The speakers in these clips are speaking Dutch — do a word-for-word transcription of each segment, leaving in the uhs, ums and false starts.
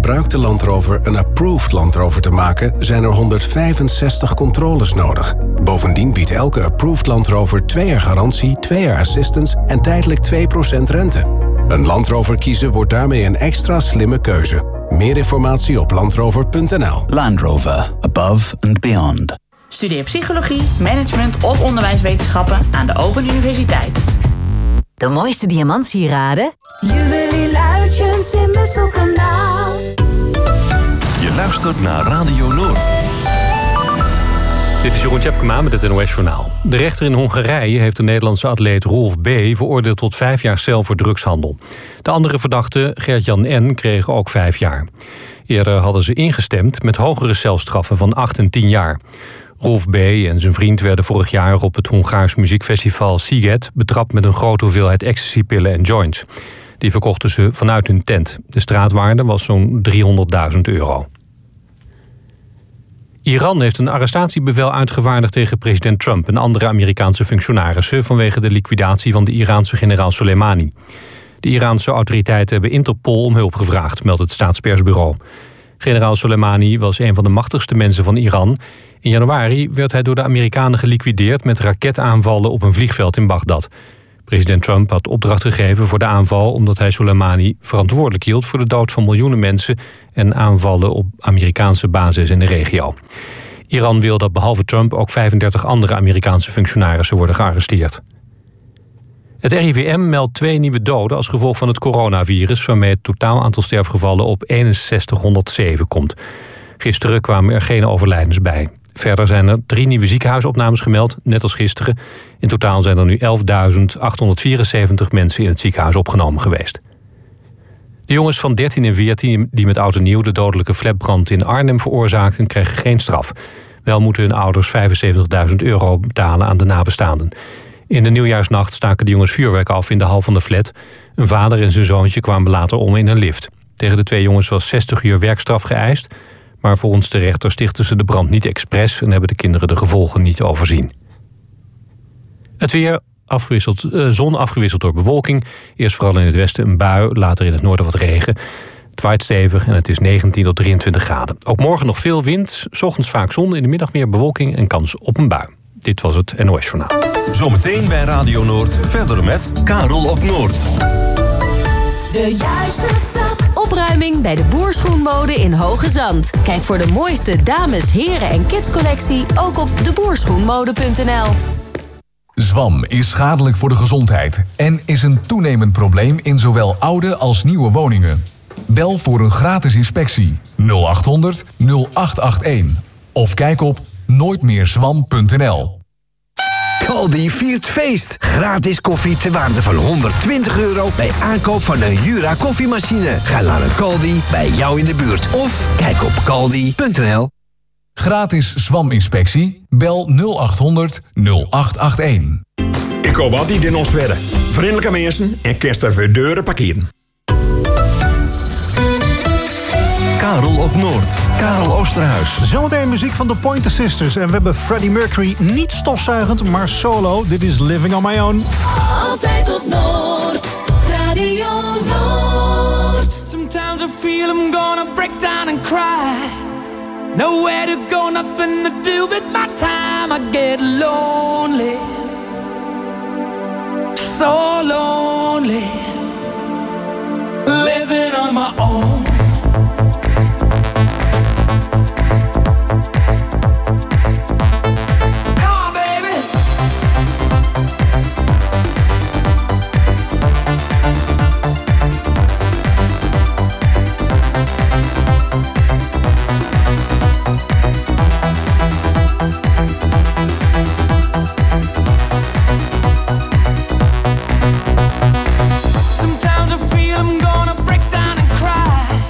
gebruikte Land Rover een approved Land Rover te maken, zijn er honderdvijfenzestig controles nodig. Bovendien biedt elke approved Land Rover twee jaar garantie, twee jaar assistance en tijdelijk twee procent rente. Een Land Rover kiezen wordt daarmee een extra slimme keuze. Meer informatie op landrover punt n l. Land Rover. Above and beyond. Studeer psychologie, management of onderwijswetenschappen aan de Open Universiteit. De mooiste diamantsieraden? Juwelieruitjes in Musselkanaal. Je luistert naar Radio Noord. Dit is Jeroen Tjepkema met het N O S-journaal. De rechter in Hongarije heeft de Nederlandse atleet Rolf B. veroordeeld tot vijf jaar cel voor drugshandel. De andere verdachte, Gert-Jan N., kreeg ook vijf jaar. Eerder hadden ze ingestemd met hogere celstraffen van acht en tien jaar. Rolf B. en zijn vriend werden vorig jaar op het Hongaars muziekfestival Sziget betrapt met een grote hoeveelheid ecstasypillen en joints. Die verkochten ze vanuit hun tent. De straatwaarde was zo'n driehonderdduizend euro. Iran heeft een arrestatiebevel uitgevaardigd tegen president Trump en andere Amerikaanse functionarissen vanwege de liquidatie van de Iraanse generaal Soleimani. De Iraanse autoriteiten hebben Interpol om hulp gevraagd, meldt het staatspersbureau. Generaal Soleimani was een van de machtigste mensen van Iran. In januari werd hij door de Amerikanen geliquideerd met raketaanvallen op een vliegveld in Bagdad. President Trump had opdracht gegeven voor de aanval omdat hij Soleimani verantwoordelijk hield voor de dood van miljoenen mensen en aanvallen op Amerikaanse bases in de regio. Iran wil dat behalve Trump ook vijfendertig andere Amerikaanse functionarissen worden gearresteerd. Het R I V M meldt twee nieuwe doden als gevolg van het coronavirus, waarmee het totaal aantal sterfgevallen op eenenzestighonderdzeven komt. Gisteren kwamen er geen overlijdens bij. Verder zijn er drie nieuwe ziekenhuisopnames gemeld, net als gisteren. In totaal zijn er nu elfduizend achthonderdvierenzeventig mensen in het ziekenhuis opgenomen geweest. De jongens van dertien en veertien die met oud en nieuw de dodelijke flatbrand in Arnhem veroorzaakten, krijgen geen straf. Wel moeten hun ouders vijfenzeventigduizend euro betalen aan de nabestaanden. In de nieuwjaarsnacht staken de jongens vuurwerk af in de hal van de flat. Een vader en zijn zoontje kwamen later om in een lift. Tegen de twee jongens was zestig uur werkstraf geëist, maar volgens de rechter stichtten ze de brand niet expres en hebben de kinderen de gevolgen niet overzien. Het weer, afgewisseld, uh, zon afgewisseld door bewolking. Eerst vooral in het westen een bui, later in het noorden wat regen. Het waait stevig en het is negentien tot drieëntwintig graden. Ook morgen nog veel wind, 's ochtends vaak zon, in de middag meer bewolking en kans op een bui. Dit was het N O S-journaal. Zometeen bij Radio Noord verder met Karel op Noord. De juiste stap. Opruiming bij de Boerschoenmode in Hoge Zand. Kijk voor de mooiste dames, heren en kidscollectie ook op de boerschoenmode punt n l. Zwam is schadelijk voor de gezondheid en is een toenemend probleem in zowel oude als nieuwe woningen. Bel voor een gratis inspectie nul acht honderd nul acht acht één of kijk op nooitmeerzwam punt n l. Caldi viert feest. Gratis koffie ter waarde van honderdtwintig euro bij aankoop van een Jura koffiemachine. Ga naar een Caldi bij jou in de buurt of kijk op caldi punt n l. Gratis zwaminspectie? Bel nul acht honderd nul acht acht één. Ik koop altijd in ons wedden. Vriendelijke mensen en kerst er voor deuren parkeren. Karel op Noord. Karel Oosterhuis. Zometeen muziek van de Pointer Sisters. En we hebben Freddie Mercury niet stofzuigend, maar solo. Dit is Living on My Own. Altijd op Noord. Radio Noord. Sometimes I feel I'm gonna break down and cry. Nowhere to go, nothing to do with my time. I get lonely. So lonely. Living on my own. Sometimes I feel I'm gonna break down and cry.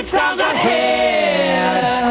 good times ahead.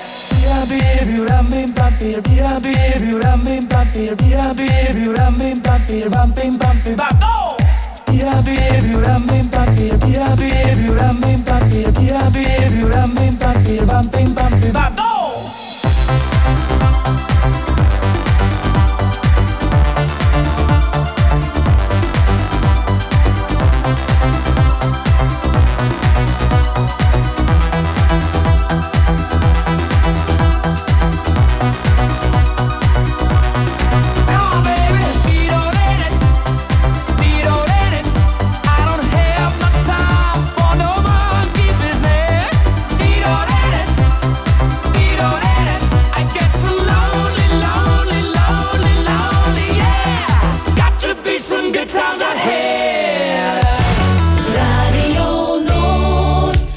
Some good times ahead. Radio Noord.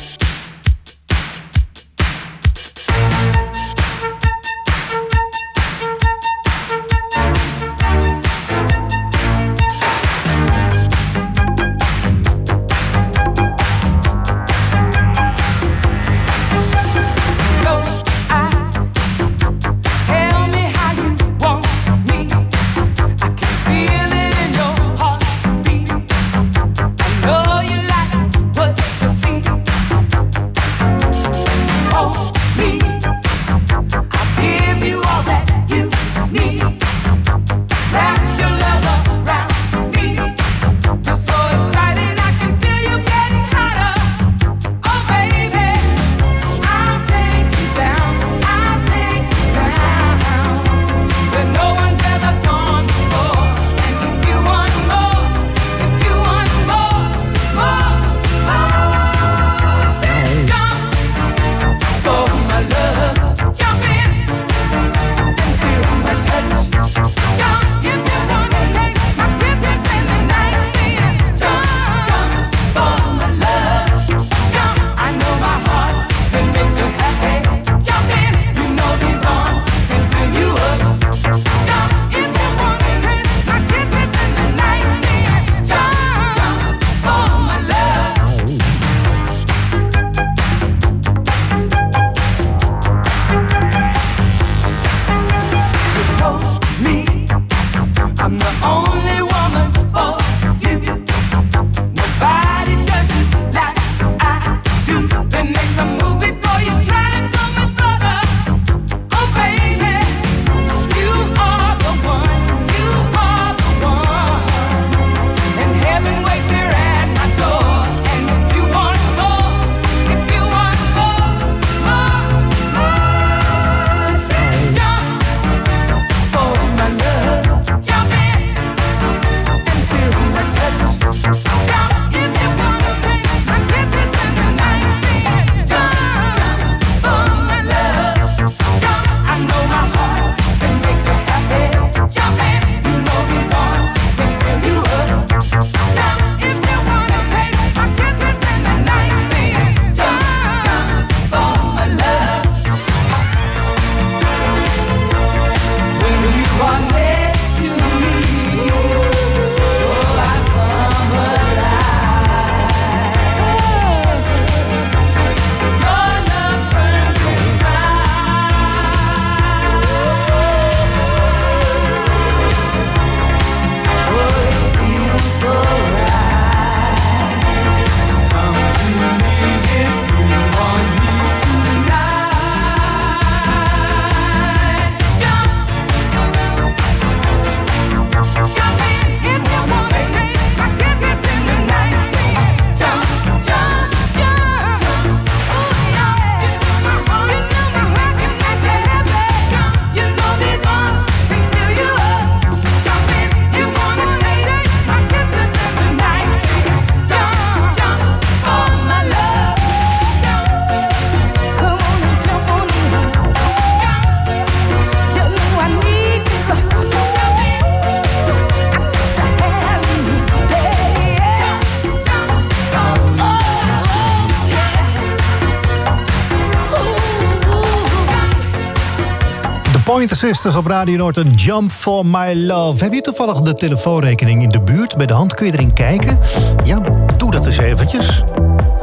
Pointer Sisters op Radio Noord, een Jump for My Love. Heb je toevallig de telefoonrekening in de buurt bij de hand? Kun je erin kijken? Ja, doe dat eens eventjes.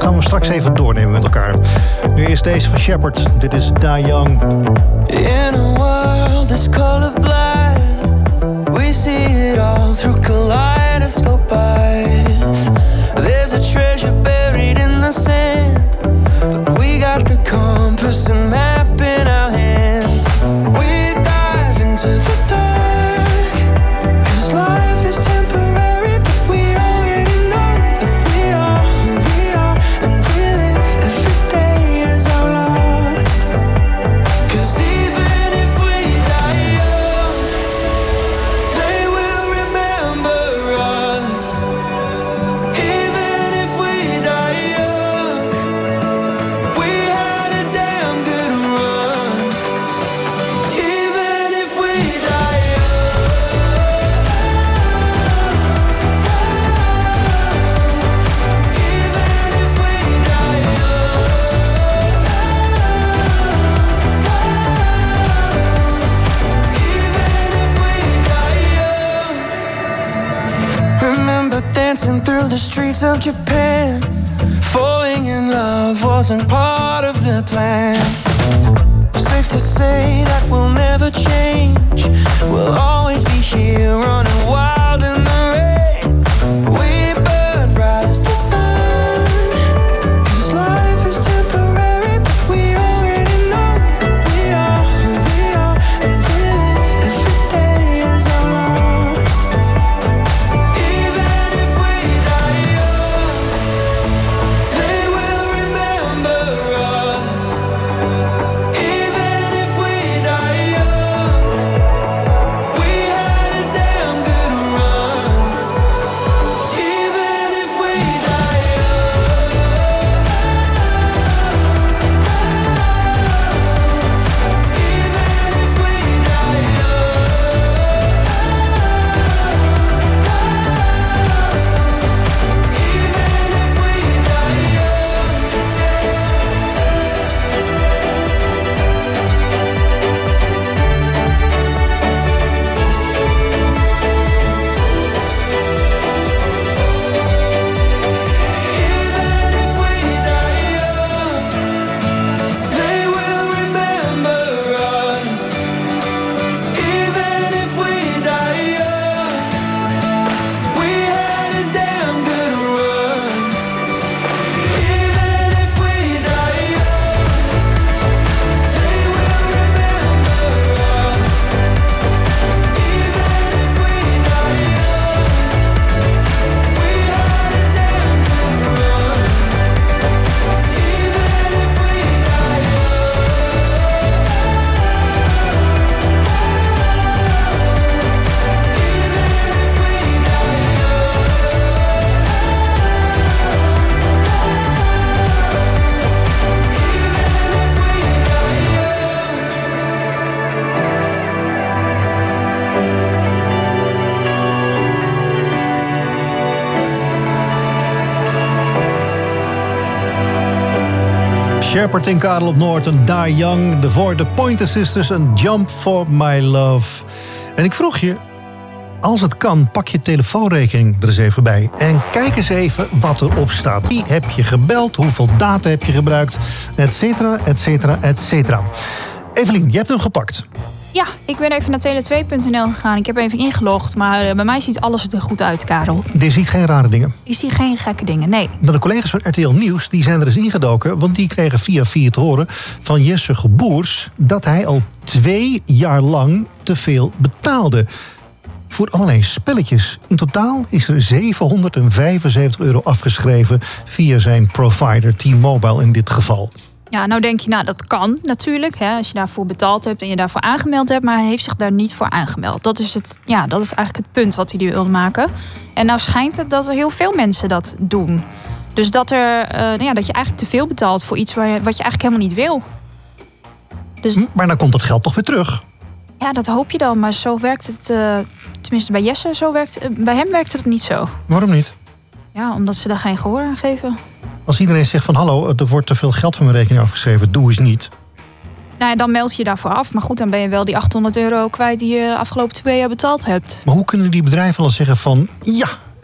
gaan we straks even doornemen met elkaar. Nu eerst deze van Shepherd. Dit is Die Young. In a world that's colorblind, we see it all through kaleidoscope eyes. There's a treasure buried in the sand, but we got the compass and map in our hands. We dive into the dark, 'cause life is temporary, but we already know that we are who we are, and we live every day as our last. 'Cause even if we die young, they will remember us. Even if we die young, we had a damn good run. Even if we die Remember dancing through the streets of Japan. Falling in love wasn't part of the plan. Safe to say that we'll never change. We'll always be here running wild in the rain. We burn bright as the sun, 'cause life is temporary, but we already know that we are who we are, and we live every day as our last. Even if we die young, they will remember us. Even if we die young, we had a damn good run. Even if we die Shepherd in Karel op Noord en Die Young. Daarvoor de Pointer Sisters en Jump for My Love. En ik vroeg je, als het kan, pak je telefoonrekening er eens even bij. En kijk eens even wat erop staat. Wie heb je gebeld? Hoeveel data heb je gebruikt? Etcetera, etcetera, etcetera. Evelien, je hebt hem gepakt. Ja, ik ben even naar tele twee punt n l gegaan. Ik heb even ingelogd, maar uh, bij mij ziet alles er goed uit, Karel. Je ziet geen rare dingen? Ik zie geen gekke dingen, nee. Dan de collega's van R T L Nieuws, die zijn er eens ingedoken, want die kregen via via te horen van Jesse Geboers dat hij al twee jaar lang te veel betaalde voor allerlei spelletjes. In totaal is er zevenhonderdvijfenzeventig euro afgeschreven via zijn provider, T-Mobile in dit geval. Ja, nou denk je, nou dat kan natuurlijk, hè, als je daarvoor betaald hebt en je daarvoor aangemeld hebt, maar hij heeft zich daar niet voor aangemeld. Dat is, het, ja, dat is eigenlijk het punt wat hij wilde maken. En nou schijnt het dat er heel veel mensen dat doen. Dus dat, er, uh, ja, dat je eigenlijk te veel betaalt voor iets waar je, wat je eigenlijk helemaal niet wil. Dus, maar dan komt dat geld toch weer terug? Ja, dat hoop je dan, maar zo werkt het, uh, tenminste bij Jesse, zo werkt, uh, bij hem werkt het niet zo. Waarom niet? Ja, omdat ze daar geen gehoor aan geven. Als iedereen zegt van hallo, er wordt te veel geld van mijn rekening afgeschreven, doe eens niet. Nou ja, dan meld je je daarvoor af. Maar goed, dan ben je wel die achthonderd euro kwijt die je de afgelopen twee jaar betaald hebt. Maar hoe kunnen die bedrijven dan zeggen van ja,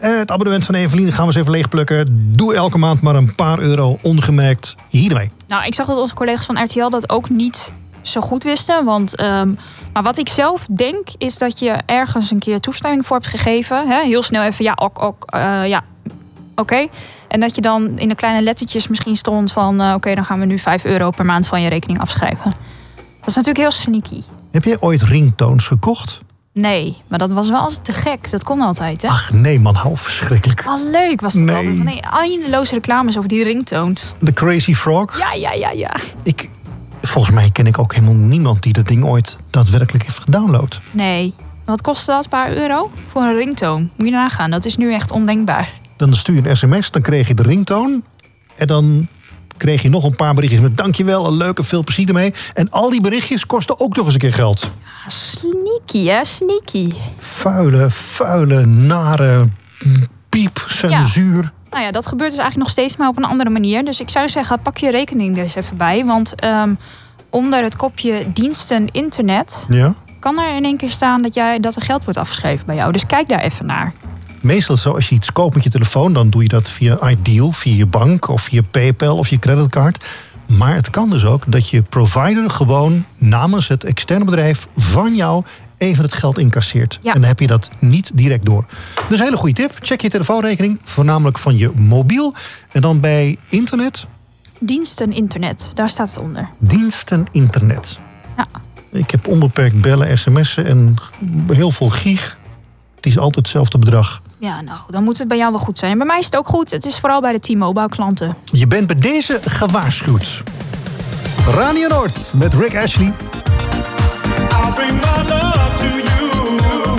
Uh, het abonnement van Evelien gaan we eens even leegplukken. Doe elke maand maar een paar euro ongemerkt hiermee. Nou, ik zag dat onze collega's van R T L dat ook niet zo goed wisten. Want, um, maar wat ik zelf denk, is dat je ergens een keer toestemming voor hebt gegeven. Hè? Heel snel even, ja, ok, ok, uh, ja, oké. Okay. En dat je dan in de kleine lettertjes misschien stond van... Uh, oké, okay, dan gaan we nu vijf euro per maand van je rekening afschrijven. Dat is natuurlijk heel sneaky. Heb je ooit ringtones gekocht? Nee, maar dat was wel altijd te gek. Dat kon altijd, hè? Ach nee man, hou verschrikkelijk. Oh, leuk was dat nee. altijd. Van die eindeloze reclames over die ringtones. The Crazy Frog? Ja, ja, ja, ja. Ik, volgens mij ken ik ook helemaal niemand die dat ding ooit daadwerkelijk heeft gedownload. Nee. Wat kostte dat? Een paar euro? Voor een ringtone. Moet je nagaan, dat is nu echt ondenkbaar. Dan stuur je een sms, dan kreeg je de ringtone. En dan kreeg je nog een paar berichtjes met dankjewel, een leuke, veel plezier ermee. En al die berichtjes kosten ook nog eens een keer geld. Ja, sneaky, hè? Sneaky. Vuile, vuile, nare piep, censuur. Ja. Nou ja, dat gebeurt dus eigenlijk nog steeds, maar op een andere manier. Dus ik zou zeggen, pak je rekening er eens even bij. Want um, onder het kopje diensten internet... Ja. kan er in één keer staan dat, jij, dat er geld wordt afgeschreven bij jou. Dus kijk daar even naar. Meestal zo, als je iets koopt met je telefoon... dan doe je dat via Ideal, via je bank of via PayPal of je creditcard. Maar het kan dus ook dat je provider gewoon namens het externe bedrijf van jou even het geld incasseert. Ja. En dan heb je dat niet direct door. Dus een hele goede tip. Check je telefoonrekening, voornamelijk van je mobiel. En dan bij internet. Diensten internet, daar staat het onder. Diensten internet. Ja. Ik heb onbeperkt bellen, sms'en en heel veel gig. Het is altijd hetzelfde bedrag. Ja, nou, dan moet het bij jou wel goed zijn. En bij mij is het ook goed. Het is vooral bij de T-Mobile klanten. Je bent bij deze gewaarschuwd. Radio Noord met Rick Ashley. I'll bring my love to you.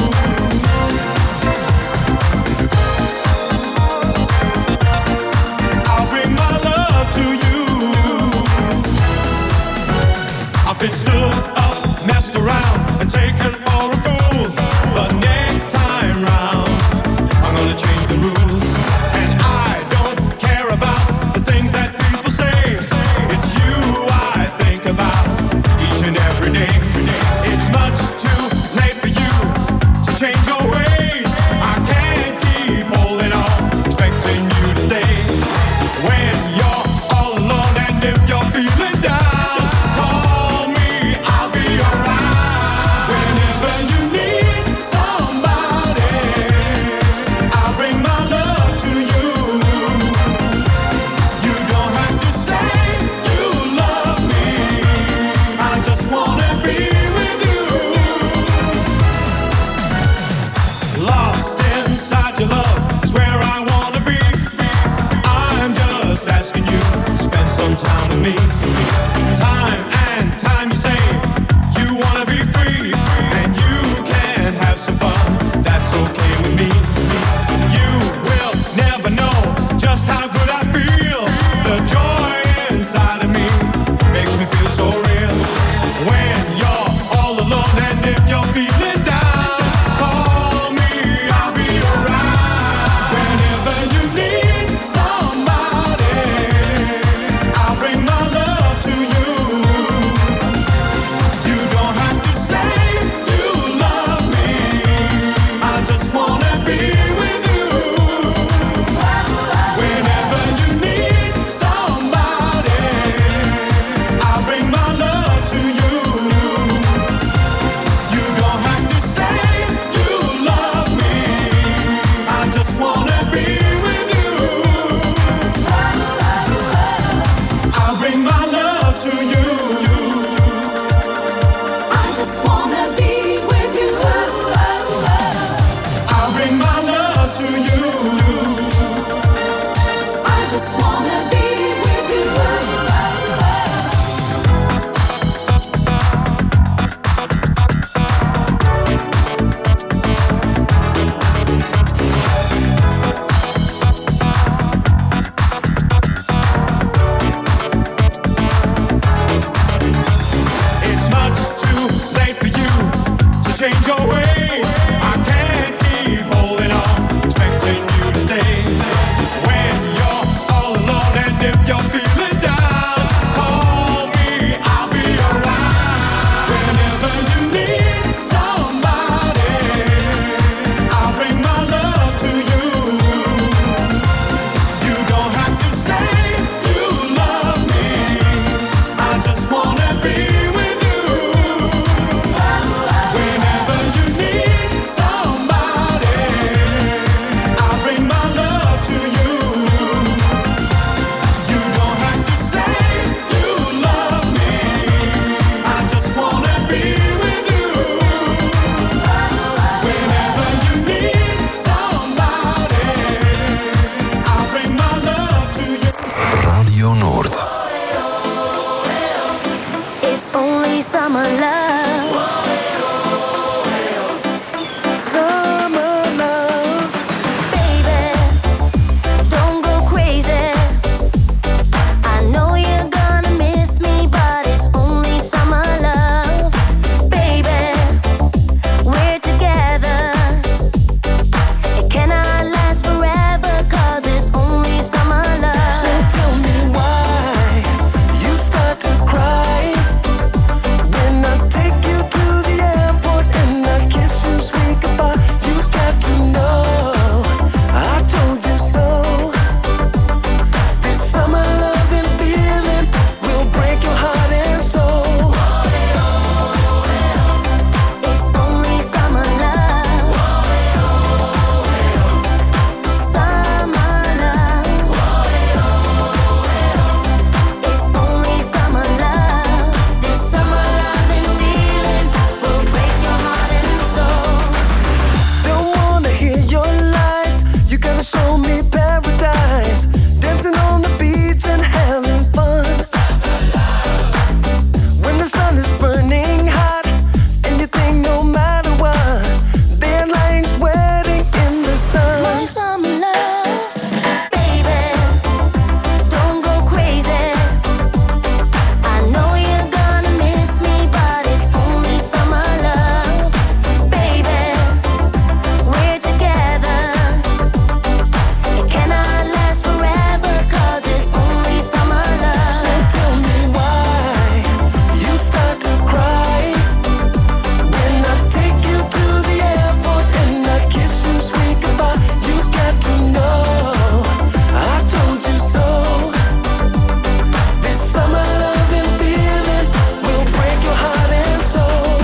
I'll bring my love to you. I've been stood up, messed around, and taken for a fool. But next time round, I'm gonna change the rules. And I don't care about the things that people say. It's you I think about each and every day. It's much too late for you to change your ways. I can't keep holding on, expecting you to stay. When you're all alone and if you're feeling down, call me, I'll be around. Whenever you need somebody, I'll bring my love to you. You don't have to say you love me, I just wanna be with you. Lost inside your love is where I wanna be. I'm just asking you to spend some time with me. Time and time you say you wanna be free, and you can have some fun, that's okay with me. You will never know just how good I feel. The joy inside of me makes me feel so real. When you're all alone and if you're feeling down, call me, I'll be around. Whenever you need somebody, I'll bring my love to you. only summer love. Summer love. Baby, don't go crazy. I know you're gonna miss me, but it's only summer love. Baby, we're together. It cannot last forever, cause it's only summer love. So tell me why you start to cry when I take you to the airport and I kiss you sweet goodbye. You got to know I told you so. This summer loving feeling will break your heart and soul. It's only summer love. Summer love. It's only summer love. This summer loving feeling will break your heart and soul. Don't wanna hear your lies. You gotta show me paradise. Dancing on the beach and having fun. When the sun is burning hot and you think no matter what, they're lying sweating in the sun. My summer love. Baby, don't go crazy. I know you're gonna miss me, but it's only summer love. Baby, we're together. It cannot last forever, cause it's only summer love. So tell me why you start to cry when I take you to the airport and I kiss you sweet goodbye. You got to know I told you so. This summer loving feeling will break your heart and soul.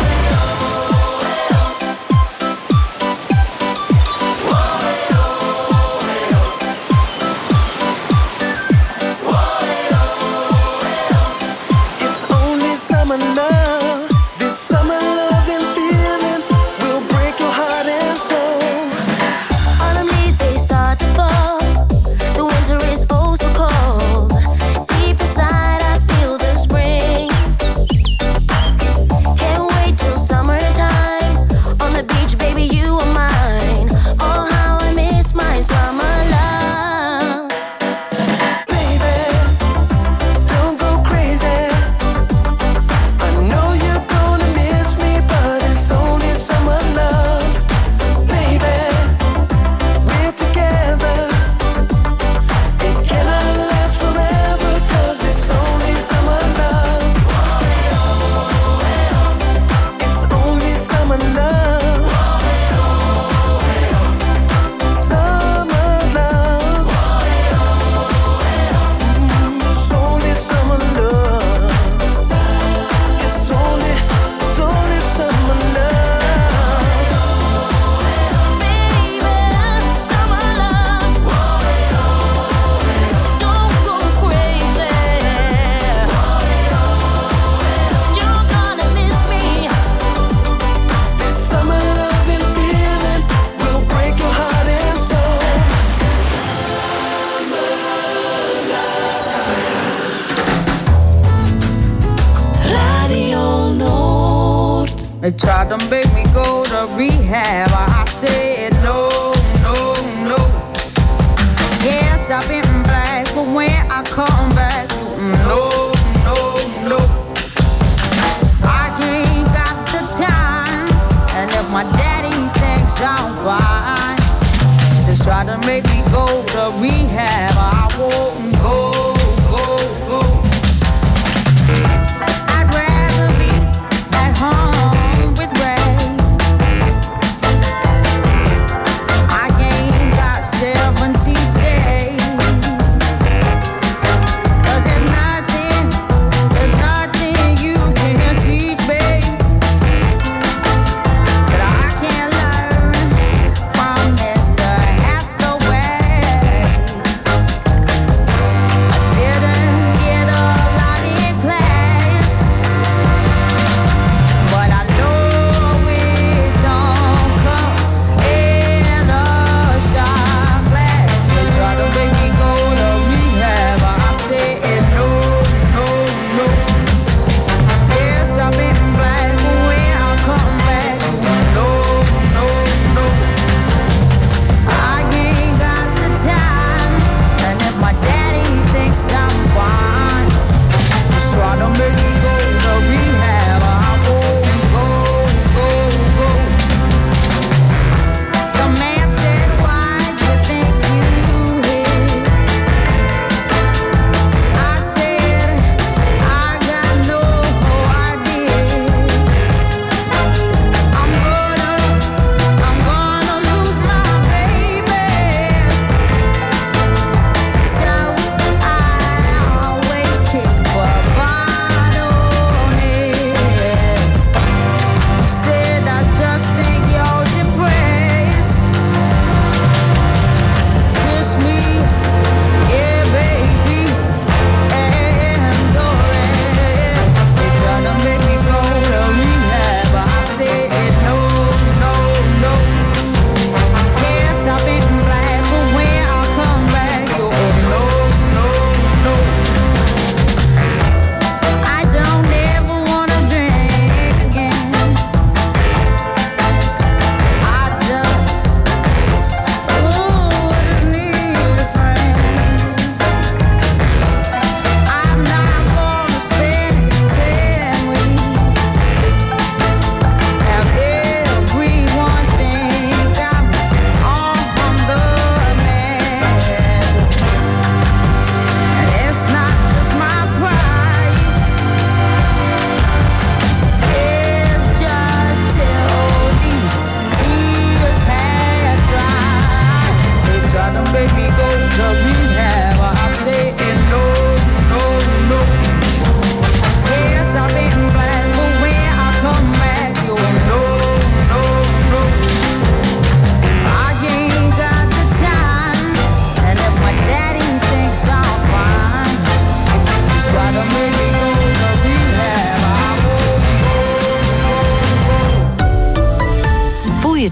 It's only summer love. This summer loving feeling will break your heart and soul. Autumn leaves, they start to fall. The winter is oh so cold. Deep inside I feel the spring. Can't wait till summertime. On the beach, baby, you are mine. Oh, how I miss my summer love. Baby, don't go crazy. I know you're gonna miss me, but it's only summer love. Baby, we're together. It cannot last forever, cause it's only summer love. It's only summer love. Summer love. Mm, It's only summer love. It's only, it's only summer love. Baby, summer love. Don't go crazy. You're gonna miss me. This summer loving feeling will break your heart and soul. Radio Noord. They tried to make me go to rehab. I said no, no, no. Yes, I've been black, but when I come back, no, no, no. I ain't got the time, and if my daddy thinks I'm fine, they try to make me go to rehab. I won't go, go, go. I'd rather be at home with Ray. I ain't got seventy days.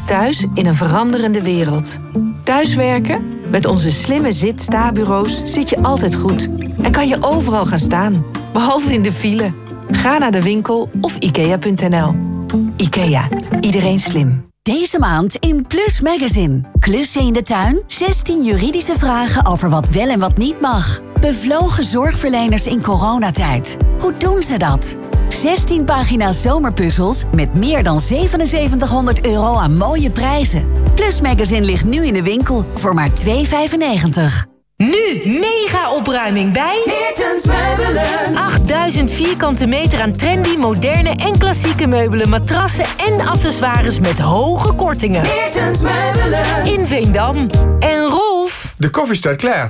thuis in een veranderende wereld. Thuiswerken? Met onze slimme zit-sta-bureaus zit je altijd goed. En kan je overal gaan staan, behalve in de file. Ga naar de winkel of ikea punt n l. IKEA. Iedereen slim. Deze maand in Plus Magazine. Klussen in de tuin? zestien juridische vragen over wat wel en wat niet mag. Bevlogen zorgverleners in coronatijd. Hoe doen ze dat? zestien pagina's zomerpuzzels met meer dan zevenenzeventighonderd euro aan mooie prijzen. Plus Magazine ligt nu in de winkel voor maar twee euro vijfennegentig. Nu mega opruiming bij Meertens Meubelen. achtduizend vierkante meter aan trendy, moderne en klassieke meubelen, matrassen en accessoires met hoge kortingen. Meertens Meubelen. In Veendam. En Rolf. De koffie staat klaar.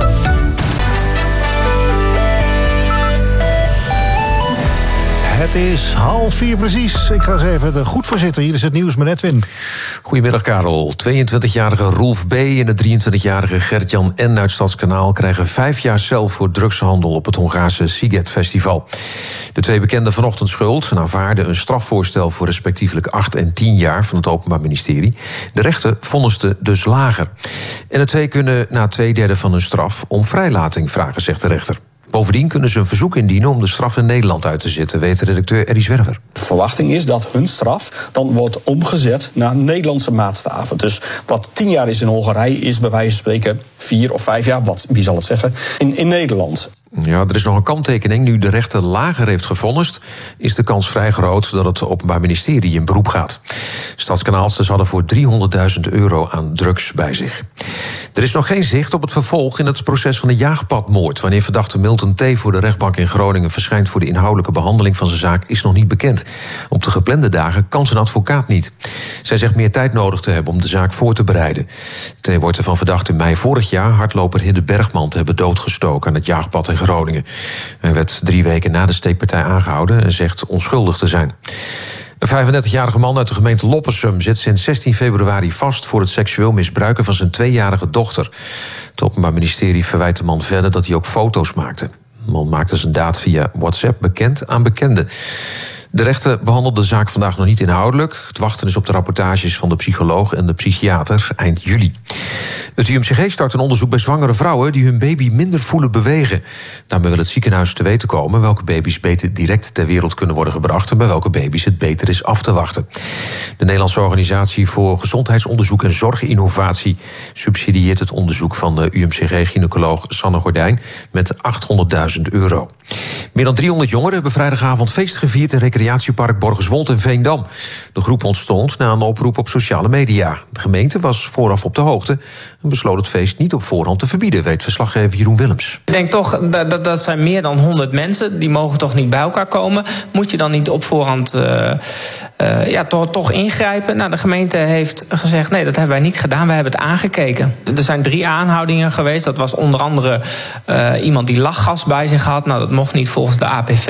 Het is half vier precies. Ik ga eens even er goed voor zitten. Hier is het nieuws met Edwin. Goedemiddag, Karel. tweeëntwintigjarige Rolf B. en de drieëntwintigjarige Gert-Jan N. uit Stadskanaal krijgen vijf jaar cel voor drugshandel op het Hongaarse Sziget Festival. De twee bekenden vanochtend schuld en aanvaarden een strafvoorstel voor respectievelijk acht en tien jaar van het Openbaar Ministerie. De rechter vonnisde dus lager. En de twee kunnen na twee derde van hun straf om vrijlating vragen, zegt de rechter. Bovendien kunnen ze een verzoek indienen om de straf in Nederland uit te zitten, weet redacteur Eddie Zwerver. De verwachting is dat hun straf dan wordt omgezet naar Nederlandse maatstaven. Dus wat tien jaar is in Hongarije, is bij wijze van spreken vier of vijf jaar, wat, wie zal het zeggen, in, in Nederland. Ja, er is nog een kanttekening. Nu de rechter lager heeft gevonnist, is de kans vrij groot dat het Openbaar Ministerie in beroep gaat. Stadskanaalsters hadden voor driehonderdduizend euro aan drugs bij zich. Er is nog geen zicht op het vervolg in het proces van de jaagpadmoord. Wanneer verdachte Milton T. voor de rechtbank in Groningen verschijnt voor de inhoudelijke behandeling van zijn zaak, is nog niet bekend. Op de geplande dagen kan zijn advocaat niet. Zij zegt meer tijd nodig te hebben om de zaak voor te bereiden. T. wordt ervan verdacht in mei vorig jaar hardloper Hidde Bergman te hebben doodgestoken aan het jaagpad in Groningen. Hij werd drie weken na de steekpartij aangehouden en zegt onschuldig te zijn. Een vijfendertigjarige man uit de gemeente Loppersum zit sinds zestien februari vast voor het seksueel misbruiken van zijn tweejarige dochter. Het Openbaar Ministerie verwijt de man verder dat hij ook foto's maakte. De man maakte zijn daad via WhatsApp bekend aan bekenden. De rechter behandelt de zaak vandaag nog niet inhoudelijk. Het wachten is op de rapportages van de psycholoog en de psychiater eind juli. Het U M C G start een onderzoek bij zwangere vrouwen die hun baby minder voelen bewegen. Daarmee wil het ziekenhuis te weten komen welke baby's beter direct ter wereld kunnen worden gebracht en bij welke baby's het beter is af te wachten. De Nederlandse Organisatie voor Gezondheidsonderzoek en Zorginnovatie subsidieert het onderzoek van de U M C G-gynaecoloog Sanne Gordijn met achthonderdduizend euro. Meer dan driehonderd jongeren hebben vrijdagavond feest gevierd in recreatiepark Borgerswold in Veendam. De groep ontstond na een oproep op sociale media. De gemeente was vooraf op de hoogte en besloot het feest niet op voorhand te verbieden, weet verslaggever Jeroen Willems. Ik denk toch, dat, dat, dat zijn meer dan honderd mensen, die mogen toch niet bij elkaar komen. Moet je dan niet op voorhand uh, uh, ja, toch, toch ingrijpen? Nou, de gemeente heeft gezegd, nee, dat hebben wij niet gedaan, wij hebben het aangekeken. Er zijn drie aanhoudingen geweest, dat was onder andere uh, iemand die lachgas bij zich had. Nou, dat mocht niet volgens de A P V.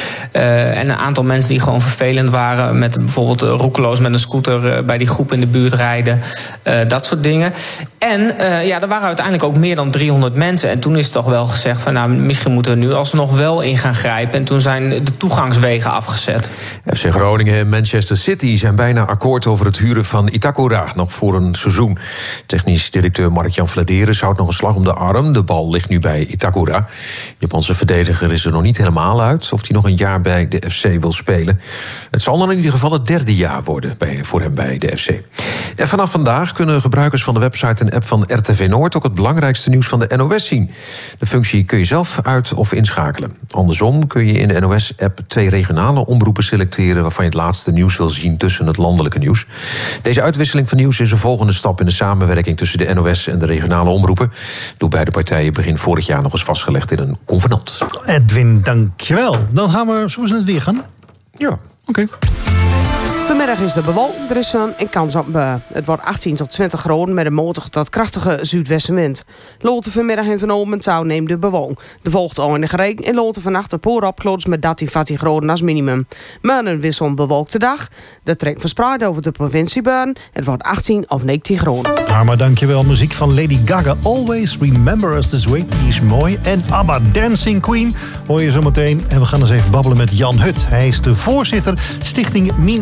Uh, en een aantal mensen die gewoon vervelend waren, met bijvoorbeeld uh, roekeloos met een scooter uh, bij die groep in de buurt rijden. Uh, dat soort dingen. En uh, ja, er waren uiteindelijk ook meer dan driehonderd mensen. En toen is toch wel gezegd van, nou, misschien moeten we nu alsnog wel in gaan grijpen. En toen zijn de toegangswegen afgezet. F C Groningen en Manchester City zijn bijna akkoord over het huren van Itakura, nog voor een seizoen. Technisch directeur Mark-Jan Vladeres houdt nog een slag om de arm. De bal ligt nu bij Itakura. Japanse verdediger is er nog niet helemaal uit of hij nog een jaar bij de F C wil spelen. Het zal dan in ieder geval het derde jaar worden bij, voor hem bij de F C. En vanaf vandaag kunnen gebruikers van de website en app van R T V Noord ook het belangrijkste nieuws van de N O S zien. De functie kun je zelf uit- of inschakelen. Andersom kun je in de N O S-app twee regionale omroepen selecteren waarvan je het laatste nieuws wil zien tussen het landelijke nieuws. Deze uitwisseling van nieuws is een volgende stap in de samenwerking tussen de N O S en de regionale omroepen. Door beide partijen begin vorig jaar nog eens vastgelegd in een convenant. Edwin, dankjewel. Dan gaan we zo eens naar het weer gaan. Ja. Oké. Okay. Vanmiddag is de bewolking, er is zon en kans op bui. Het wordt achttien tot twintig graden met een matige tot krachtige zuidwestenwind. Loten vanmiddag en vanavond zou neemt de bewolking. De volgt oneindige regen en Loten vannacht de poor opkloot met dertien, veertien graden als minimum. Maar een wissel bewolkte dag. De trekt verspreid over de provincie buien. Het wordt achttien of negentien graden. Nou, maar dankjewel. Muziek van Lady Gaga. Always Remember Us This Way. Die is mooi. En ABBA Dancing Queen hoor je zo meteen. En we gaan eens even babbelen met Jan Hut. Hij is de voorzitter Stichting Mien Westerkamp.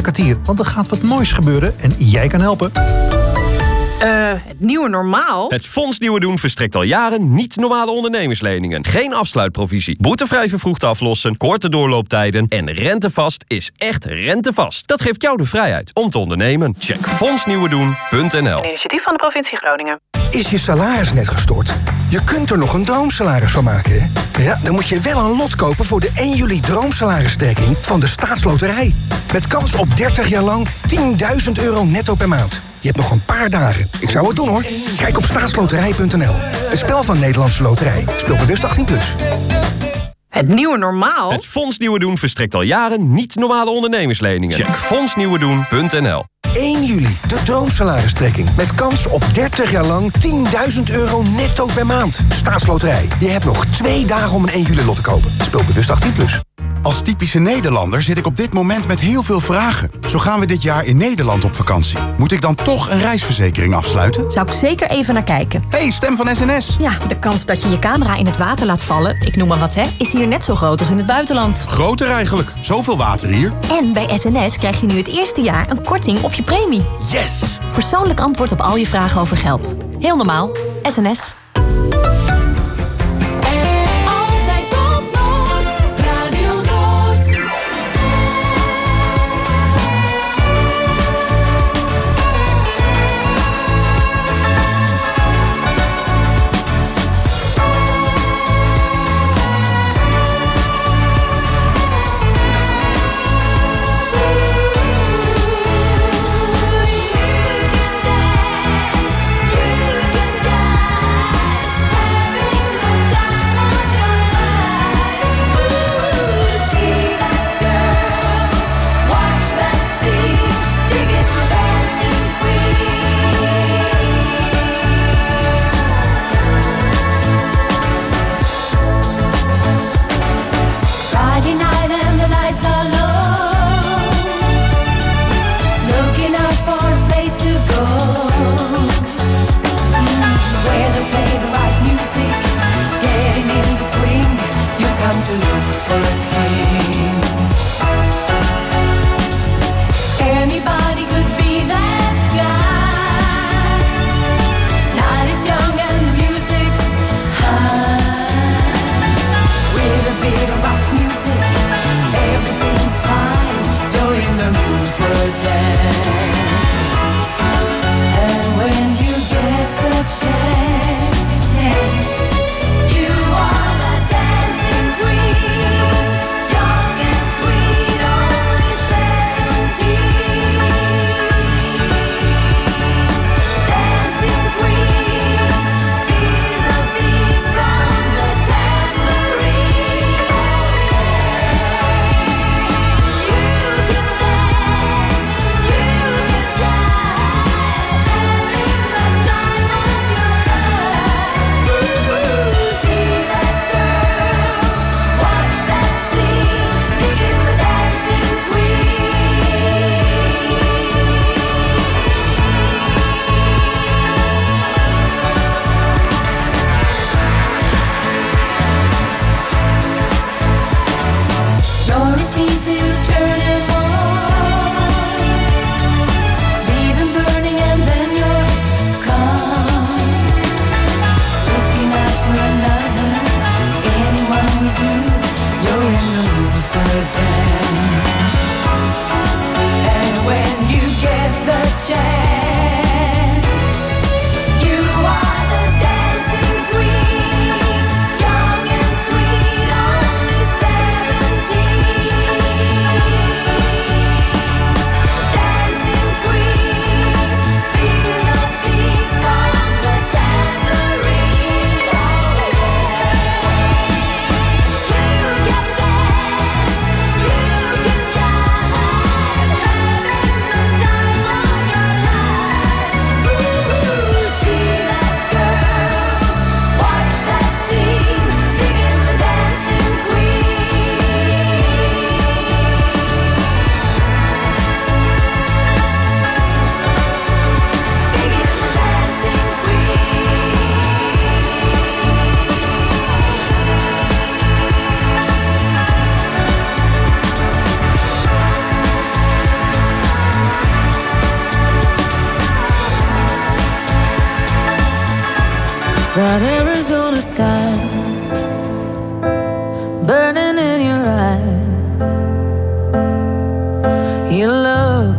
kwartier, want er gaat wat moois gebeuren en jij kan helpen. Uh, het nieuwe normaal? Het Fonds Nieuwe Doen verstrekt al jaren niet normale ondernemersleningen. Geen afsluitprovisie, boetevrij vervroegd aflossen, korte doorlooptijden en rentevast is echt rentevast. Dat geeft jou de vrijheid om te ondernemen. Check fonds nieuwe doen punt n l. Een initiatief van de provincie Groningen. Is je salaris net gestort? Je kunt er nog een droomsalaris van maken, hè? Ja, dan moet je wel een lot kopen voor de één juli droomsalaristrekking van de Staatsloterij. Met kans op dertig jaar lang tienduizend euro netto per maand. Je hebt nog een paar dagen. Ik zou het doen, hoor. Kijk op staatsloterij punt n l. Een spel van Nederlandse Loterij. Speel bewust achttien plus. Het nieuwe normaal? Het Fonds Nieuwe Doen verstrekt al jaren niet normale ondernemersleningen. Check fonds nieuwe doen punt n l. één juli, de droomsalaristrekking. Met kans op dertig jaar lang tienduizend euro netto per maand. Staatsloterij. Je hebt nog twee dagen om een één juli lot te kopen. Speel bewust achttien plus. Als typische Nederlander zit ik op dit moment met heel veel vragen. Zo gaan we dit jaar in Nederland op vakantie. Moet ik dan toch een reisverzekering afsluiten? Zou ik zeker even naar kijken. Hey, stem van S N S. Ja, de kans dat je je camera in het water laat vallen, ik noem maar wat hè, is hier net zo groot als in het buitenland. Groter eigenlijk. Zoveel water hier. En bij S N S krijg je nu het eerste jaar een korting op je premie. Yes! Persoonlijk antwoord op al je vragen over geld. Heel normaal. S N S.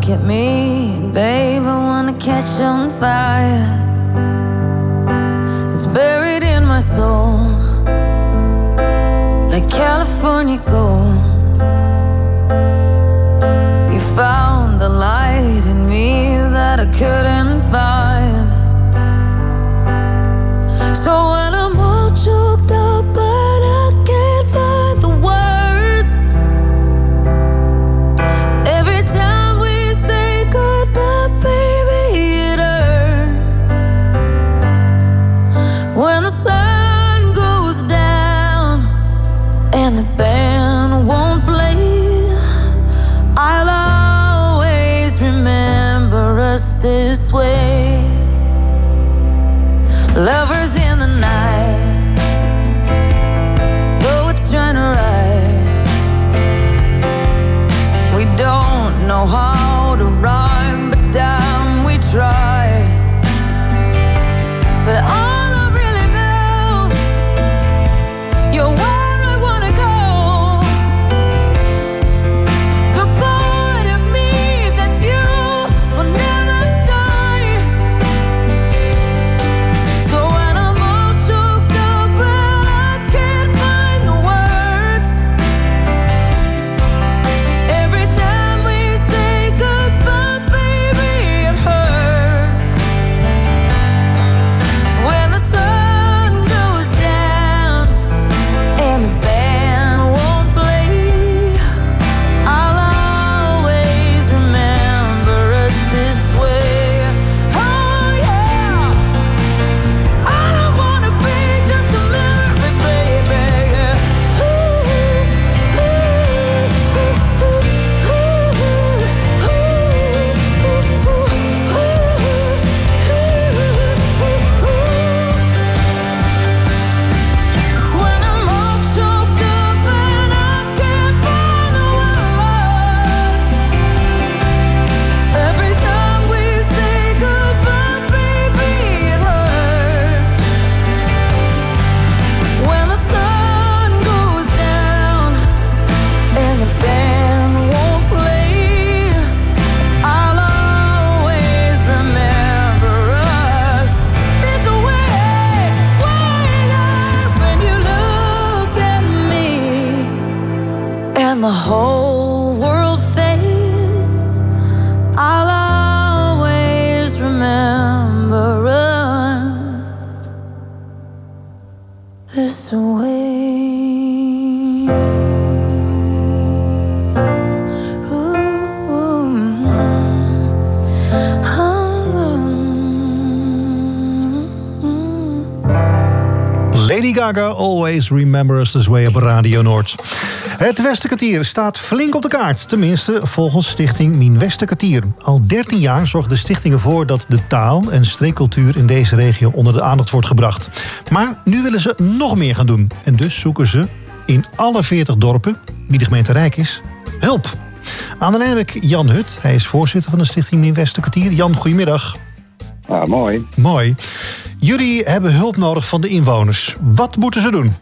look at me, babe, I wanna catch on fire. It's buried in my soul, like California gold. You found the light in me that I couldn't find. So when I'm all choked up, but I can't find the words. Every time we say goodbye, baby, it hurts. When the sun goes down and the band won't play, I'll always remember us this way. Lovers in the night, though it's trying to ride. We don't know how to rhyme, but damn, we try. But all I really know, you're where I wanna go. The part of me that you will never die. So when I'm all choked up and I can't find the words, every time we say goodbye, baby, it hurts. When the sun goes down and the band won't play, I'll always remember us this way. Oh yeah, I don't wanna be just a memory, baby. Yeah. Ooh, ooh, ooh, ooh, It's when I'm all choked up and I can't find the words. Every time we say goodbye, baby, it hurts. When the sun goes down and the band won't play, I'll always remember us this way. Way up when you look at me and the whole world fades, I'll always remember us this way. Lady Gaga, Always Remember Us This Way op Radio Noord. Het Westerkwartier staat flink op de kaart. Tenminste, volgens stichting Mien Westerkwartier. Al dertien jaar zorgt de stichting ervoor dat de taal en streekcultuur in deze regio onder de aandacht wordt gebracht. Maar nu willen ze nog meer gaan doen. En dus zoeken ze in alle veertig dorpen, wie de gemeente rijk is, hulp. Aan de lijn heb ik Jan Hut. Hij is voorzitter van de stichting Mien Westerkwartier. Jan, goedemiddag. Ah, mooi. Mooi. Jullie hebben hulp nodig van de inwoners. Wat moeten ze doen?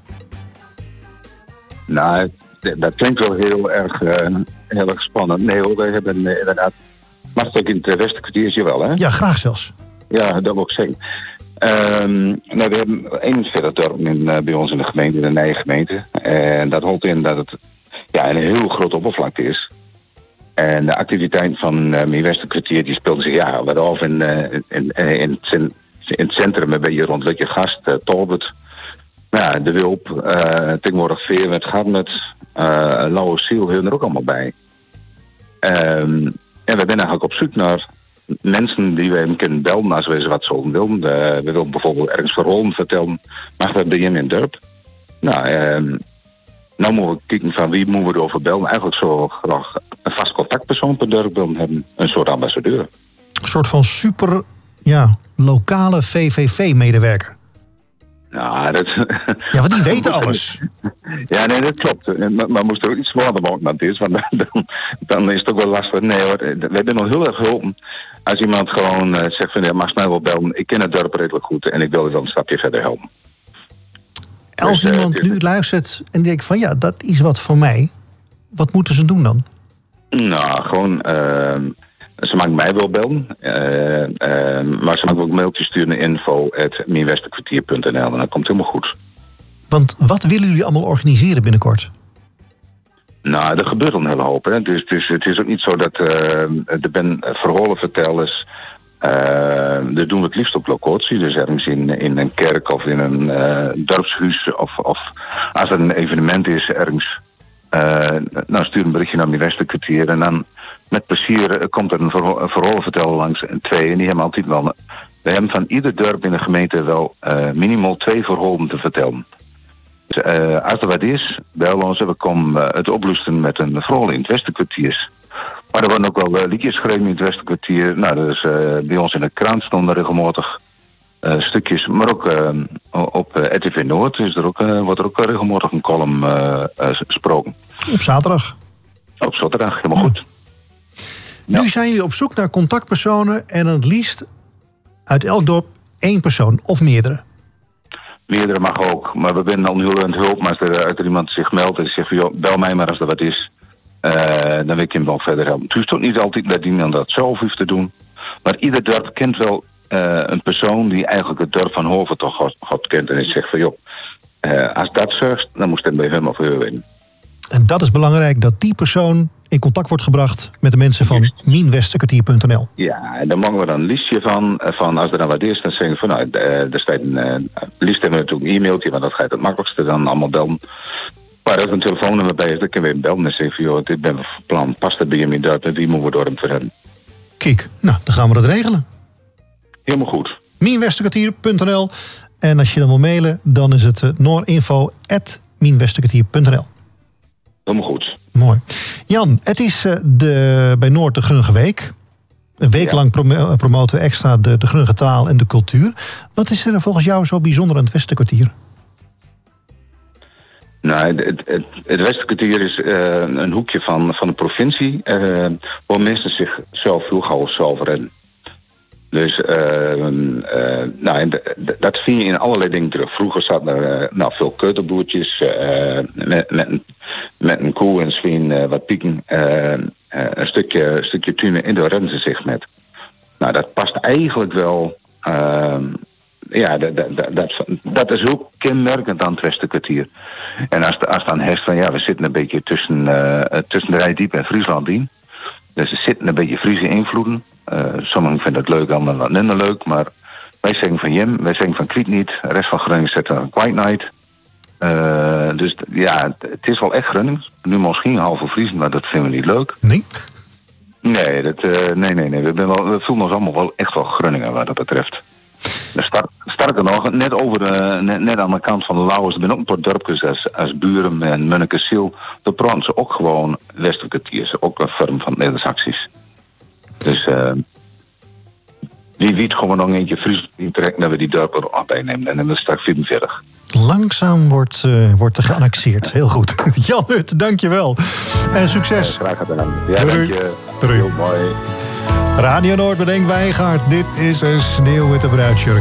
Nou, dat klinkt wel heel erg, uh, heel erg spannend. Nee hoor, we hebben uh, inderdaad... Mag het ook in het Westerkwartiertje wel, hè? Ja, graag zelfs. Ja, dat wil ik zeggen. Um, nou, we hebben eenenveertig dorpen in, uh, bij ons in de gemeente, in de eigen gemeente. En dat houdt in dat het ja, een heel groot oppervlakte is. En de activiteit van uh, Mien Westerkwartier die speelt zich ja, wat af in, uh, in, in, in, het, in het centrum, een beetje rond Lutje Gast, uh, Tolbert. Ja, de Wulp, uh, tegenwoordig Veer met Garmet, uh, Lauwe Ziel horen er ook allemaal bij. Um, en we zijn eigenlijk op zoek naar mensen die we hem kunnen bellen als we ze wat zullen willen. Uh, we willen bijvoorbeeld ergens verrollen vertellen, mag dat bij hem in het dorp? Nou, um, nou moeten we kijken van wie moeten we erover bellen. Eigenlijk zo graag een vast contactpersoon per dorp willen hebben, een soort ambassadeur. Een soort van super, ja, lokale V V V-medewerker. Nou, dat... Ja, want die weten alles. Ja, nee, dat klopt. Maar, maar moest er ook iets smaller maken dan het is. Want dan, dan is het ook wel lastig. Nee hoor, we hebben nog heel erg geholpen. Als iemand gewoon uh, zegt van, ja, mag snel wel bellen. Ik ken het dorp redelijk goed en ik wil je wel een stapje verder helpen. Als dus, iemand uh, nu luistert en denkt van, ja, dat is wat voor mij. Wat moeten ze doen dan? Nou, gewoon... Uh, ze mag mij wel bellen. Uh, uh, maar ze mag ook een mailtje sturen naar info at minwesterkwartier punt n l. En dat komt helemaal goed. Want wat willen jullie allemaal organiseren binnenkort? Nou, er gebeurt al een hele hoop. Hè. Dus, dus het is ook niet zo dat uh, er ben verhalen vertellers. Uh, dat doen we het liefst op locatie. Dus ergens in, in een kerk of in een uh, dorpshuis. Of, of als er een evenement is ergens. Uh, nou, stuur een berichtje naar mijn Westerkwartier. En dan met plezier uh, komt er een, verho- een verhalenverteller langs. En twee. En die hebben altijd wel. We hebben van ieder dorp in de gemeente wel uh, minimaal twee verhalen te vertellen. Dus, uh, als er wat is, bel ons en we komen uh, het oplossen met een verhaal in het Westerkwartier. Maar er worden ook wel uh, liedjes geschreven in het Westerkwartier. Nou, dus uh, bij ons in de krant stonden regelmatig uh, stukjes. Maar ook uh, op uh, R T V Noord is er ook, uh, wordt er ook regelmatig een column uh, uh, gesproken. Op zaterdag? Op zaterdag, helemaal goed. Nu ja. zijn jullie op zoek naar contactpersonen en het liefst uit elk dorp één persoon of meerdere. Meerdere mag ook, maar we zijn al nu aan het hulp. Maar als er, als er iemand zich meldt en zegt van joh, bel mij maar als er wat is. Uh, dan weet ik hem wel verder helpen. Het hoeft ook niet altijd dat iemand dat zelf hoeft te doen. Maar ieder dorp kent wel uh, een persoon die eigenlijk het dorp van Hoven toch God, God kent. En die zegt van joh, uh, als dat zorgt, dan moest het bij hem of haar weten. En dat is belangrijk, dat die persoon in contact wordt gebracht met de mensen van minwesterkwartier punt n l. Ja, en daar maken we dan een listje van. van als er dan wat is, dan zeggen we van nou, er staat een uh, liefst hebben we natuurlijk een e-mailtje, want dat gaat het makkelijkste dan allemaal bellen. Maar als er een telefoonnummer bij is, dan kunnen we hem bellen en zeggen van joh, dit ben we van plan, past het bij je in dorp en wie moeten we door hem verder. Kijk, nou, dan gaan we dat regelen. Helemaal goed. minwesterkwartier punt n l. En als je dan wil mailen, dan is het uh, noorinfo at minwesterkwartier punt n l. Helemaal goed. Mooi. Jan, het is uh, de, bij Noord de Grunnige Week. Een week ja. lang prom- promoten we extra de, de Grunnige taal en de cultuur. Wat is er volgens jou zo bijzonder aan het Westerkwartier? Nou, het, het, het Westerkwartier is uh, een hoekje van, van de provincie. Uh, waar mensen zichzelf heel gauw zelf redden. Dus uh, uh, nou, d- d- dat vind je in allerlei dingen terug. Vroeger zaten er uh, nou, veel keuterboertjes uh, met, met, met een koe en zwien, uh, wat pieken. Uh, uh, een stukje, stukje tunen en daar redden ze zich met. Nou, dat past eigenlijk wel. Uh, ja, dat, dat, dat, dat is ook kenmerkend aan het Westerkwartier. En als, als dan heeft van ja, we zitten een beetje tussen, uh, tussen de Rijdiep en Friesland in. Dus er zitten een beetje Friese invloeden. Uh, sommigen vinden het leuk, anderen wat minder leuk. Maar wij zeggen van Jim, wij zeggen van Kriet niet. De rest van Groningen zet er een Quite Night. Uh, dus ja, het is wel echt Groningen. Nu misschien halve Friesen, maar dat vinden we niet leuk. Nee? Nee, dat, uh, nee, nee, nee. We, ben wel, we voelen ons allemaal wel echt wel Groningen wat dat betreft. Sterk, sterker nog, net, over de, net, net aan de kant van de Lauwers, er zijn ook een paar dorpjes als, als Buren en Munnekensiel. De praten ze ook gewoon Westerkwartier, ook een vorm van Neder-Saxisch. Dus uh, wie weet gewoon nog eentje Fries direct dat we die dorpen er ook bij nemen. En dan is straks vierenveertig. Langzaam wordt, uh, wordt er geannexeerd. Heel goed. Jan Hut, dankjewel. En succes. Ja, graag gedaan. Ja, Doei. dank je. Doei. Heel mooi. Radio Noord bedenkt Wijngaard. Dit is een sneeuwwitte bruidsjurk.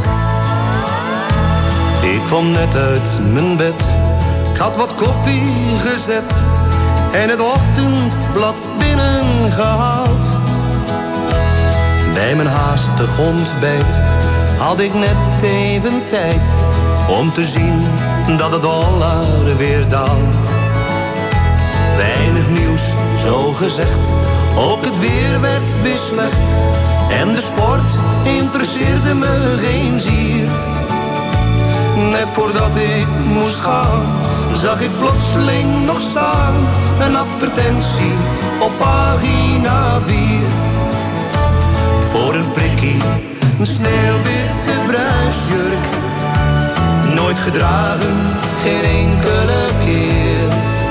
Ik kwam net uit mijn bed. Ik had wat koffie gezet. En het ochtendblad binnengehaald. Bij mijn haastig ontbijt had ik net even tijd om te zien dat de dollar weer daalt. Weinig nieuws, zo gezegd, ook het weer werd weer slecht. En de sport interesseerde me geen zier. Net voordat ik moest gaan, zag ik plotseling nog staan een advertentie op pagina vier. Voor een prikkie, een sneeuwwitte bruidsjurk. Nooit gedragen, geen enkele keer.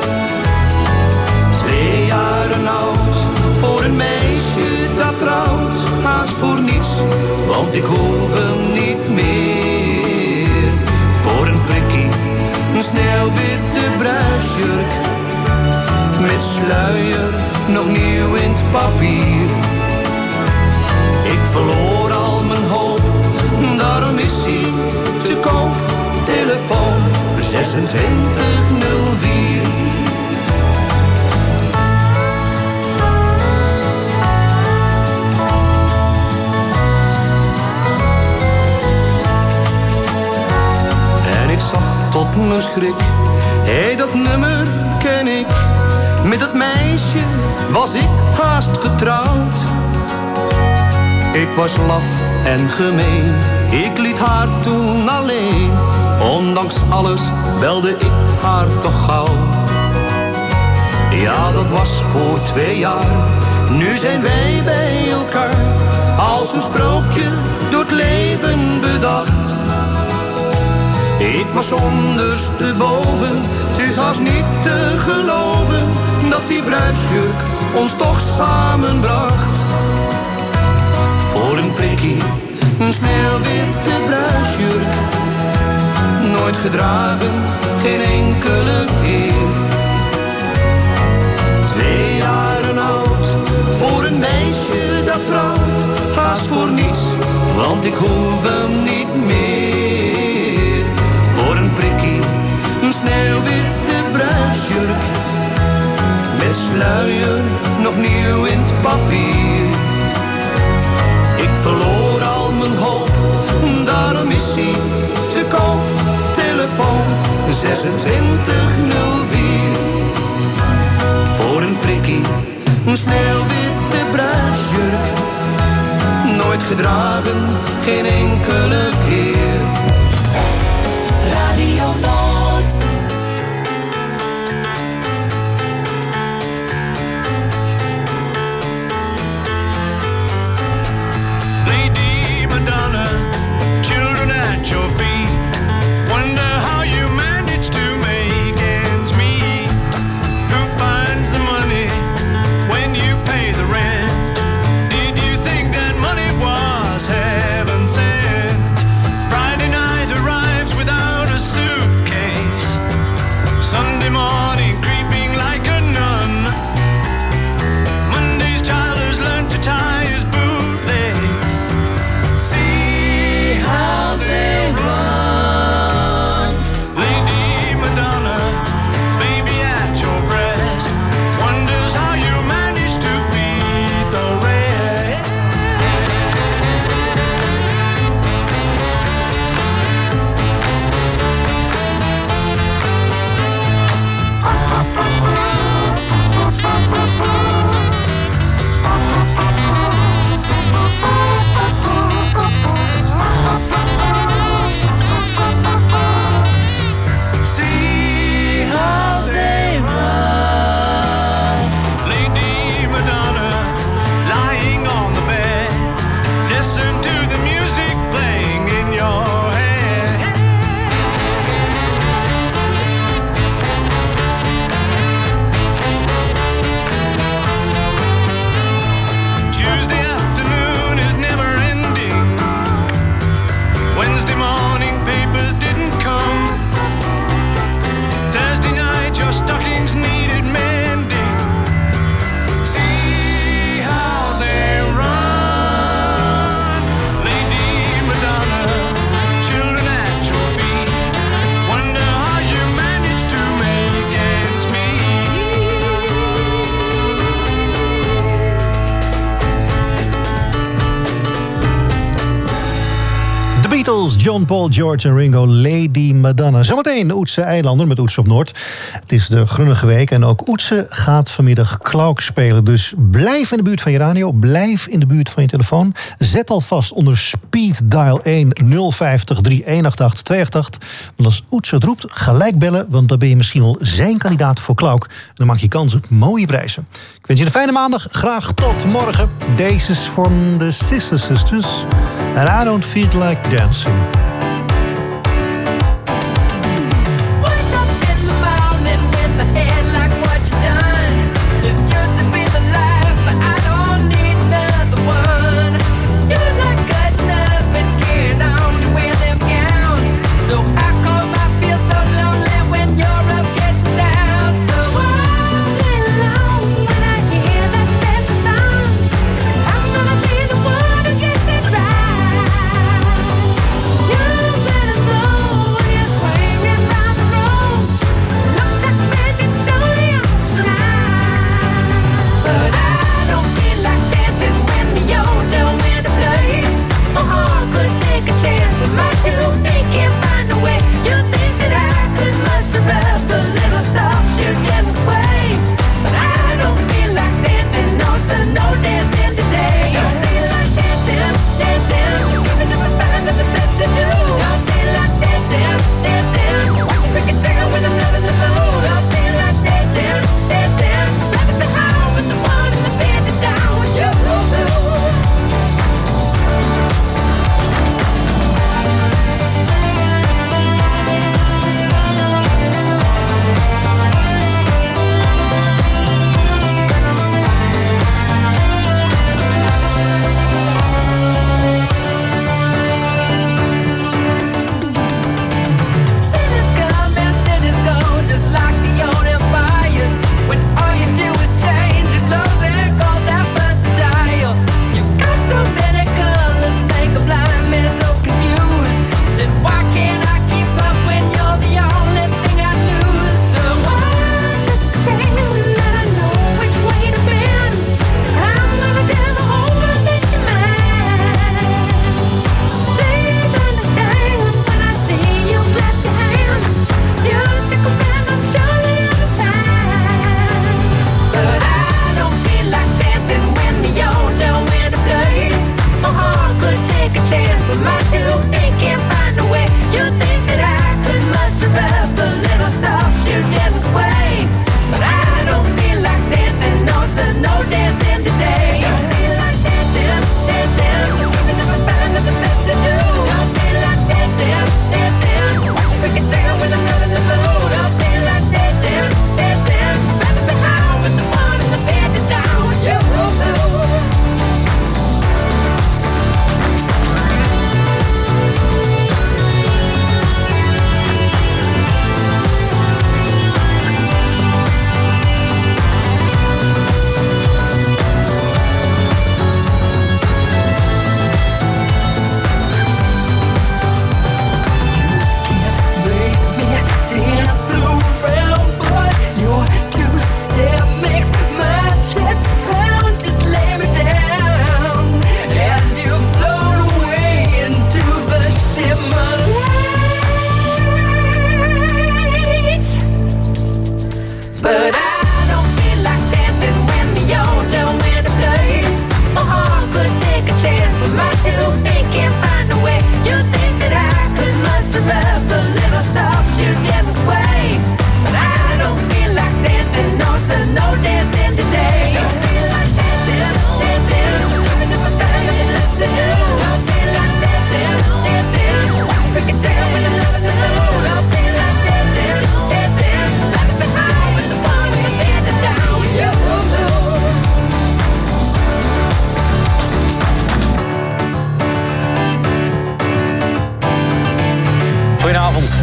Twee jaren oud, voor een meisje dat trouwt. Haast voor niets, want ik hoef hem niet meer. Voor een prikkie, een sneeuwwitte bruidsjurk. Met sluier, nog nieuw in het papier. Ik verloor al mijn hoop, daarom is hij te koop. Telefoon zesentwintig nul vier. mijn schrik. Hé, hey, dat nummer ken ik. Met dat meisje was ik haast getrouwd. Ik was laf en gemeen, ik liet haar toen alleen. Ondanks alles belde ik haar toch gauw. Ja, dat was voor twee jaar, nu zijn wij bij elkaar. Als een sprookje door het leven bedacht. Ik was ondersteboven, het is haast niet te geloven dat die bruidsjurk ons toch samenbracht. Voor een prikkie, een sneeuwwitte bruidsjurk. Nooit gedragen, geen enkele keer. Twee jaren oud, voor een meisje dat trouwt. Haast voor niets, want ik hoef hem niet meer. Voor een prikkie, een sneeuwwitte bruidsjurk. Met sluier, nog nieuw in het papier. Ik verloor al mijn hoop, daarom is hij te koop. Telefoon zesentwintig nul vier. Voor een prikkie, een sneeuwwitte bruidsjurk. Nooit gedragen, geen enkele keer. Radio Noord. Lady Madonna, children at your feet. Wonder how you manage to make ends meet. Who finds the money when you pay the rent? Did you think that money was heaven sent? Friday night arrives without a suitcase. Sunday morning creeping like a nun. Monday's child has learned to tie his bootlace. See how they run. Lady Madonna, baby at your breast, wonders how you manage to feed the rest. See how they run. Lady Madonna, lying on the bed, listen to the music playing in your head. Tuesday afternoon is never ending. Wednesday morning papers didn't come. Thursday night your stockings needed mending. See how they run. Lady Madonna, children at your feet. Wonder how you manage to make ends meet. De Beatles, John, Paul, George en Ringo, Lady Madonna. Zometeen de Oetse Eilanden met Oetse op Noord. Het is de Grunnige Week en ook Oetse gaat vanmiddag Klauk spelen. Dus blijf in de buurt van je radio, blijf in de buurt van je telefoon. Zet alvast onder speed dial één nul vijftig drie een acht acht twee acht acht. Want als Oetse het roept, gelijk bellen, want dan ben je misschien wel zijn kandidaat voor Klauk. En dan maak je kans op mooie prijzen. Ik wens je een fijne maandag. Graag tot morgen. Deze is van de Sister Sisters. And I don't feel like dancing. Yeah.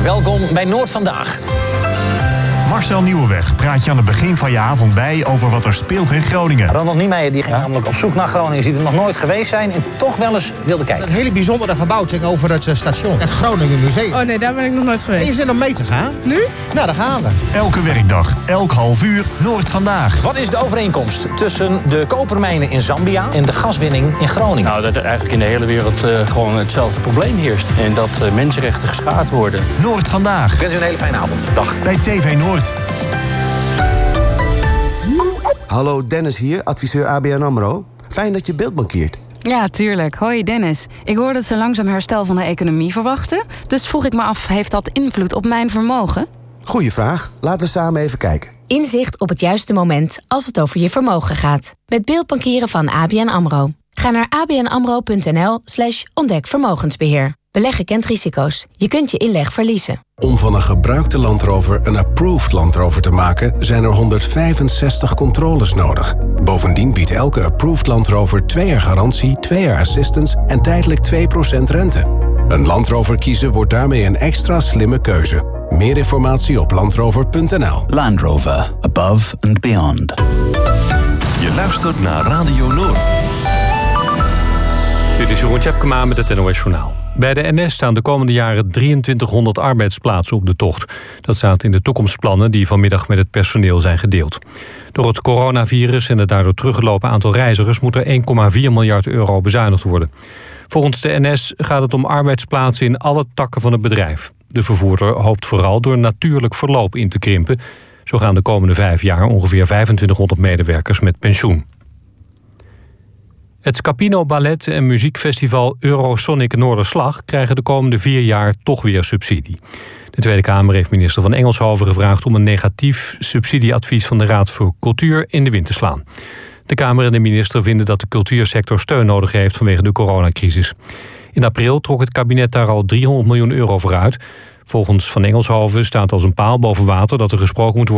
welkom bij Noord Vandaag. Marcel Nieuwenweg praat je aan het begin van je avond bij over wat er speelt in Groningen. Ronald Niemeyer die ging namelijk op zoek naar Groningen, die er nog nooit geweest zijn en toch wel eens wilde kijken. Een hele bijzondere gebouwing over het uh, station. Het Groningen Museum. Oh nee, daar ben ik nog nooit geweest. En je zit om mee te gaan? Nu? Nou, daar gaan we. Elke werkdag, elk half uur, Noord Vandaag. Wat is de overeenkomst tussen de kopermijnen in Zambia en de gaswinning in Groningen? Nou, dat er eigenlijk in de hele wereld uh, gewoon hetzelfde probleem heerst. En dat uh, mensenrechten geschaad worden. Noord Vandaag. Ik wens u een hele fijne avond. Dag. Bij T V Noord. Hallo, Dennis hier, adviseur A B N AMRO. Fijn dat je beeldbankiert. Ja, tuurlijk. Hoi Dennis. Ik hoor dat ze langzaam herstel van de economie verwachten. Dus vroeg ik me af, heeft dat invloed op mijn vermogen? Goeie vraag. Laten we samen even kijken. Inzicht op het juiste moment als het over je vermogen gaat. Met beeldbankieren van A B N AMRO. Ga naar abnamro.nl slash ontdek vermogensbeheer. Beleggen kent risico's. Je kunt je inleg verliezen. Om van een gebruikte Land Rover een approved Land Rover te maken, zijn er honderdvijfenzestig controles nodig. Bovendien biedt elke approved Land Rover twee jaar garantie, twee jaar assistance en tijdelijk twee procent rente. Een Land Rover kiezen wordt daarmee een extra slimme keuze. Meer informatie op landrover punt n l. Land Rover. Above and beyond. Je luistert naar Radio Noord. Dit is Jeroen Tjepkema met het N O S Journaal. Bij de N S staan de komende jaren drieëntwintighonderd arbeidsplaatsen op de tocht. Dat staat in de toekomstplannen die vanmiddag met het personeel zijn gedeeld. Door het coronavirus en het daardoor teruggelopen aantal reizigers moet er één komma vier miljard euro bezuinigd worden. Volgens de N S gaat het om arbeidsplaatsen in alle takken van het bedrijf. De vervoerder hoopt vooral door natuurlijk verloop in te krimpen. Zo gaan de komende vijf jaar ongeveer vijfentwintighonderd medewerkers met pensioen. Het Scapino Ballet en muziekfestival Eurosonic Noorderslag krijgen de komende vier jaar toch weer subsidie. De Tweede Kamer heeft minister van Engelshoven gevraagd om een negatief subsidieadvies van de Raad voor Cultuur in de wind te slaan. De Kamer en de minister vinden dat de cultuursector steun nodig heeft vanwege de coronacrisis. In april trok het kabinet daar al driehonderd miljoen euro voor uit. Volgens Van Engelshoven staat als een paal boven water dat er gesproken moet worden